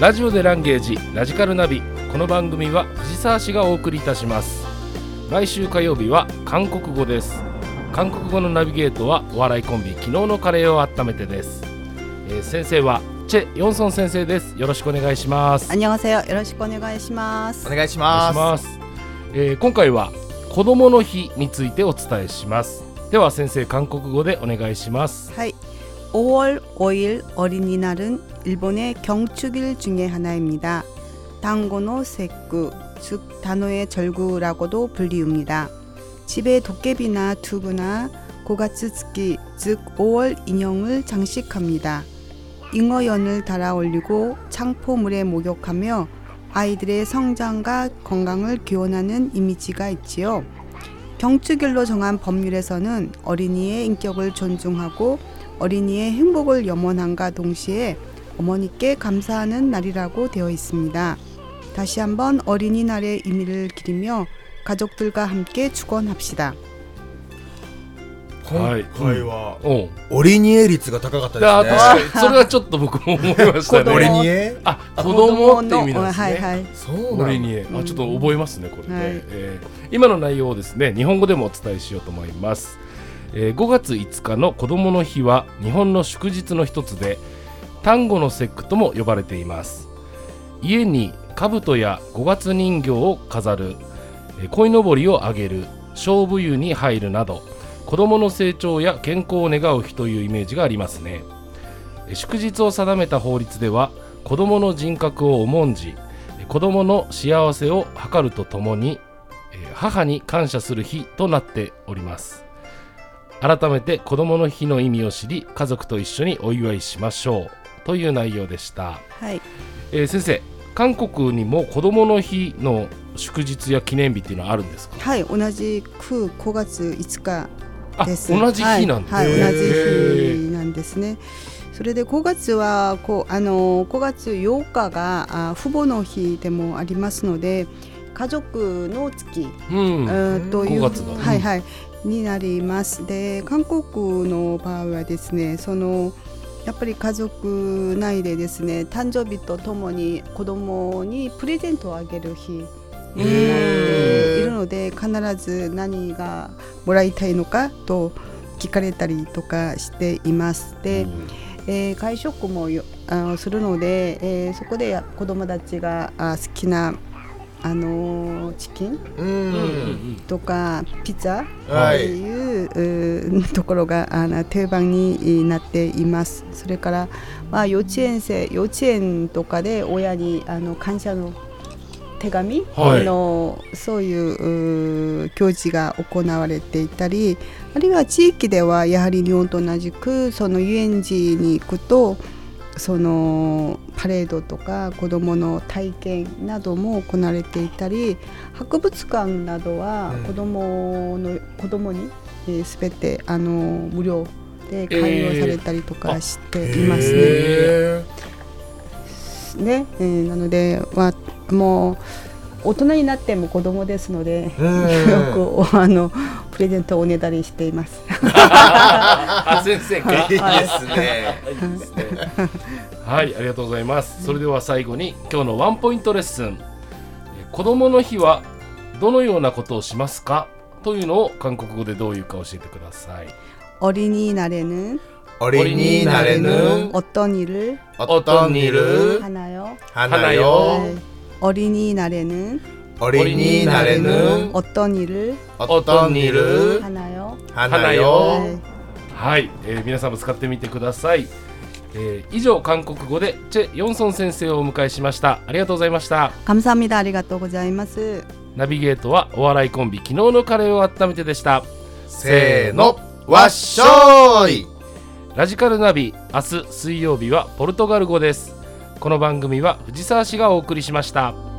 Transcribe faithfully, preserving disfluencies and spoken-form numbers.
ラジオでランゲージラジカルナビ。この番組は藤沢市がお送りいたします。毎週火曜日は韓国語です。韓国語のナビゲートはお笑いコンビ昨日のカレーを温めてです。えー、先生はチェ・ヨンソン先生です。よろしくお願いします。 안녕하세요。よろしくお願いします。 お願いします。 お願いします。えー、今回は子どもの日についてお伝えします。では先生、韓国語でお願いします。 はい。오월 오일 어린이날은 일본의 경축일 중에 하나입니다. 단고노 세쿠, 즉 단오의 절구라고도 불리웁니다. 집에 도깨비나 두부나 고가츠츠키, 즉 오월 인형을 장식합니다. 잉어연을 달아 올리고 창포물에 목욕하며 아이들의 성장과 건강을 기원하는 이미지가 있지요. 경축일로 정한 법률에서는 어린이의 인격을 존중하고 어린이의 행복을 염원함과 동시에 어머니께 감사하는 날이라고 되어 있습니다. 다시 한번 어린이날의 의미를 기리며 가족들과 함께 축원합시다. 今回はおうオリニエ率が高かったですね。 あ、確かにそれはちょっと僕も思いましたね。 オリニエ、 あ、子供って意味なんですね。 はいはい、 そうなんオリニエ、あ、ちょっと覚えますねこれね、 はいえー、今の内容をですね日本語でもお伝えしようと思います。えー、ごがついつかの子どもの日は日本の祝日の一つで端午の節句とも呼ばれています。家に兜や五月人形を飾る、えー、鯉のぼりをあげる、菖蒲湯に入るなど子どもの成長や健康を願う日というイメージがありますね。えー、祝日を定めた法律では子どもの人格を重んじ子どもの幸せを図るとともに、えー、母に感謝する日となっております。改めて子どもの日の意味を知り家族と一緒にお祝いしましょうという内容でした。 はい。 えー、先生、韓国にも子どもの日の祝日や記念日っていうのはあるんですか？ はい、同じくごがついつかです。 あ、同じ日なんですね。 はい、はい、同じ日なんですね。それでごがつはこうあのごがつようかがあ父母の日でもありますので家族の月、 うん、 というごがつだ、 はいはい、になります。で、韓国の場合はですね、そのやっぱり家族内でですね、誕生日とともに子供にプレゼントをあげる日になっているので、必ず何がもらいたいのかと聞かれたりとかしています。で、えー、会食もあするので、えー、そこで子供たちがあ好きなあのー、チキンとかピザという、ところがあの定番になっています。それから、まあ、幼稚園生幼稚園とかで親にあの感謝の手紙、はい、のそういう行事が行われていたり、あるいは地域ではやはり日本と同じくその遊園地に行くとそのパレードとか子どもの体験なども行われていたり、博物館などは子どもの、うん、子どもにすべ、えー、てあの無料で開放されたりとかしていますね。えーねえー、なので、まあ、もう大人になっても子どもですので、よくあのプレゼントをおねだりしています。 あ、先生か。 いいですね。 はい、ありがとうございます。それでは最後に今日のワンポイントレッスン。子どもの日はどのようなことをしますかというのを韓国語でどういうか教えてください。 어린이날에는 어린이날에는 어떤 일을 어떤 일을 하나요? 하나요? 네. 어린이날에는 어린이날에는 어떤 일을 어떤 일을 하나요? 하나요? 네. はい、えー、皆さんも使ってみてください。えー、以上韓国語でチェ・ヨンソン先生をお迎えしました。ありがとうございました。 감사합니다. ありがとうございます。 ナビゲートはお笑いコンビ昨日のカレーを温めてでした。 せーの、わっしょーい。 ラジカルナビ、明日水曜日はポルトガル語です。この番組は藤沢市がお送りしました。